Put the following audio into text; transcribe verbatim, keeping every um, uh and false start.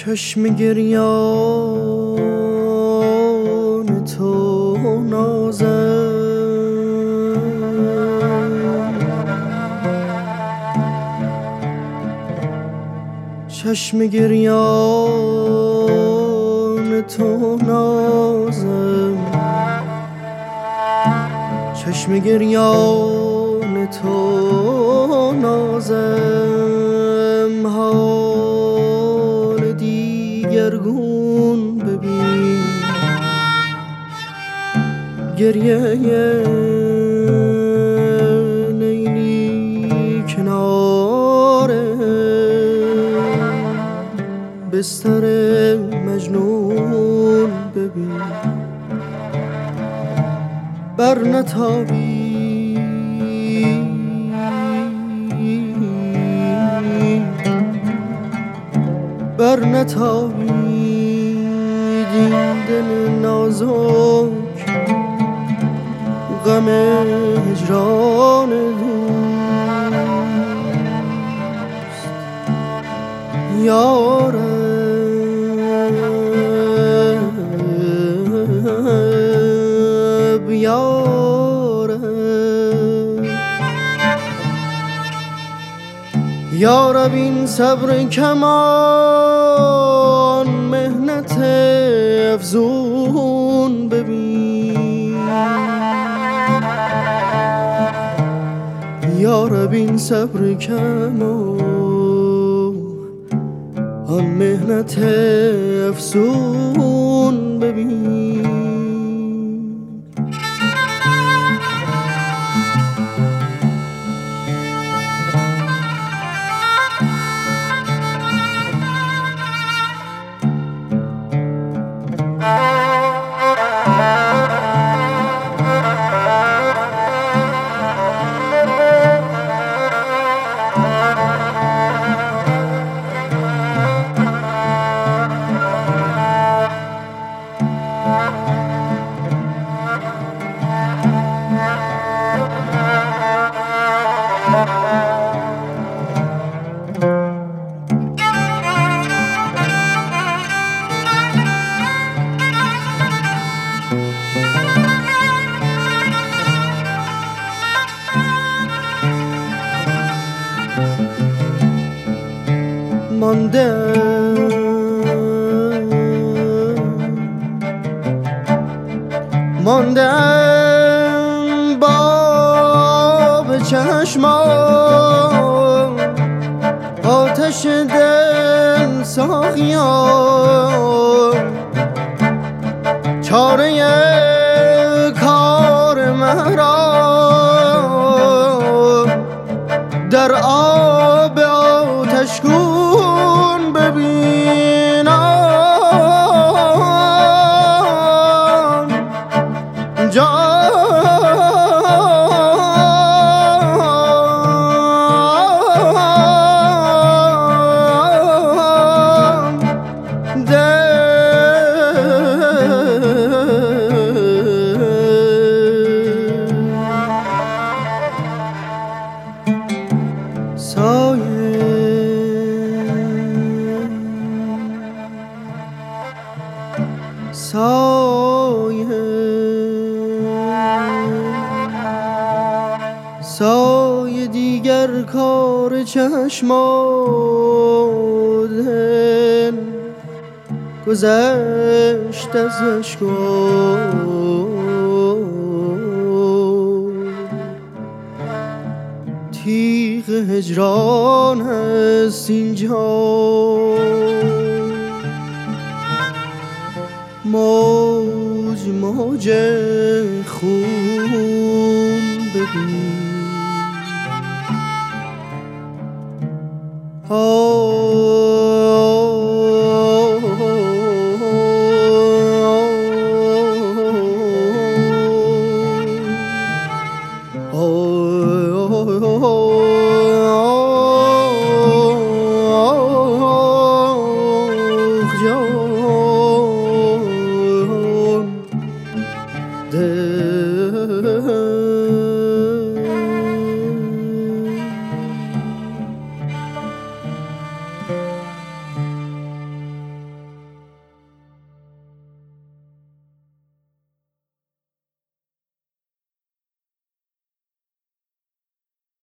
چشم گریان تو نازم، چشم گریان تو نازم، چشم گریان تو نازم، حال دیگرگون ببین، گریه لیلی کنار بستر مجنون ببین، بر نتابی بر نتابید این دل نازک، غم هجران دوست یارب یارب یارب این صبر کمان مهنت افزون ببین، یارب این صبر کمان آن مهنت افزون ببین. مانده ماندم با به چشمان آتش دل ساقیان، چاره کار مرا در آب آتشگون ببینم، سایه سایه دیگر کار چشمان گذشت از اشکان، تیغ هجران است اینجا، موج موج خون ببین، oh, oh, oh, oh, oh.